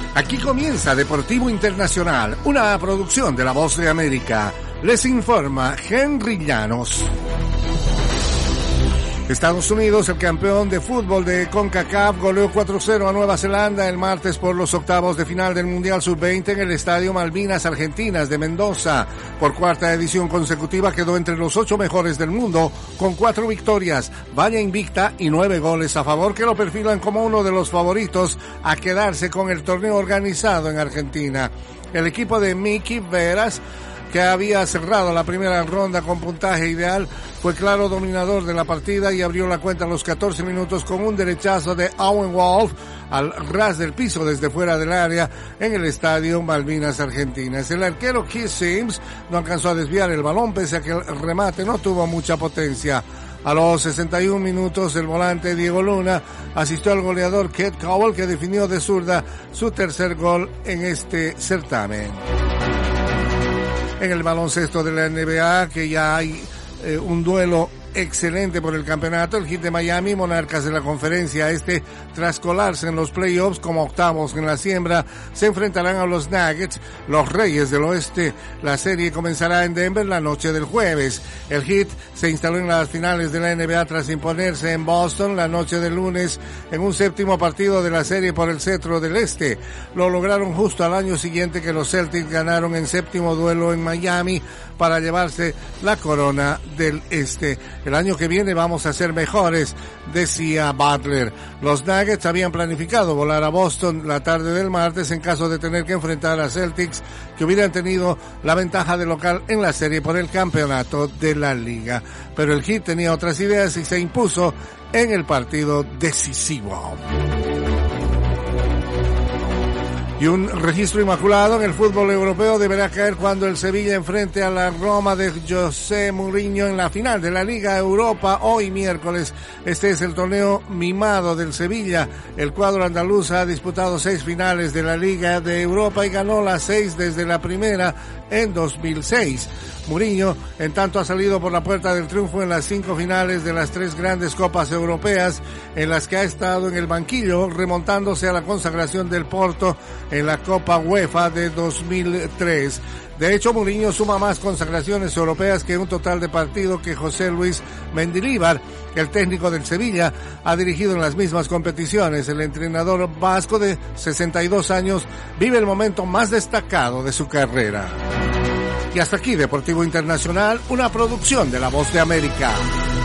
Aquí comienza Deportivo Internacional, una producción de La Voz de América. Les informa Henry Llanos. Estados Unidos, el campeón de fútbol de CONCACAF, goleó 4-0 a Nueva Zelanda el martes por los octavos de final del Mundial Sub-20 en el Estadio Malvinas Argentinas de Mendoza. Por cuarta edición consecutiva quedó entre los 8 mejores del mundo, con 4 victorias, valla invicta y 9 goles a favor que lo perfilan como uno de los favoritos a quedarse con el torneo organizado en Argentina. El equipo de Miki Veras, que había cerrado la primera ronda con puntaje ideal, fue claro dominador de la partida y abrió la cuenta a los 14 minutos con un derechazo de Owen Wolf al ras del piso desde fuera del área en el Estadio Malvinas Argentinas. El arquero Keith Sims no alcanzó a desviar el balón pese a que el remate no tuvo mucha potencia. A los 61 minutos, el volante Diego Luna asistió al goleador Keith Cowell, que definió de zurda su tercer gol en este certamen. En el baloncesto de la NBA, que ya hay un duelo excelente por el campeonato, el Heat de Miami, monarcas de la conferencia este, tras colarse en los playoffs como octavos en la siembra, se enfrentarán a los Nuggets, los Reyes del Oeste. La serie comenzará en Denver la noche del jueves. El Heat se instaló en las finales de la NBA tras imponerse en Boston la noche del lunes en un séptimo partido de la serie por el cetro del Este. Lo lograron justo al año siguiente que los Celtics ganaron en séptimo duelo en Miami para llevarse la corona del Este. El año que viene vamos a ser mejores, decía Butler. Los Nuggets habían planificado volar a Boston la tarde del martes en caso de tener que enfrentar a Celtics, que hubieran tenido la ventaja de local en la serie por el campeonato de la liga. Pero el Heat tenía otras ideas y se impuso en el partido decisivo. Y un registro inmaculado en el fútbol europeo deberá caer cuando el Sevilla enfrente a la Roma de José Mourinho en la final de la Liga Europa hoy miércoles. Este es el torneo mimado del Sevilla. El cuadro andaluz ha disputado 6 finales de la Liga de Europa y ganó las 6 desde la primera en 2006. Mourinho, en tanto, ha salido por la puerta del triunfo en las 5 finales de las 3 grandes copas europeas en las que ha estado en el banquillo, remontándose a la consagración del Porto en la Copa UEFA de 2003. De hecho, Mourinho suma más consagraciones europeas que un total de partido que José Luis Mendilibar, el técnico del Sevilla, ha dirigido en las mismas competiciones. El entrenador vasco de 62 años vive el momento más destacado de su carrera. Y hasta aquí Deportivo Internacional, una producción de La Voz de América.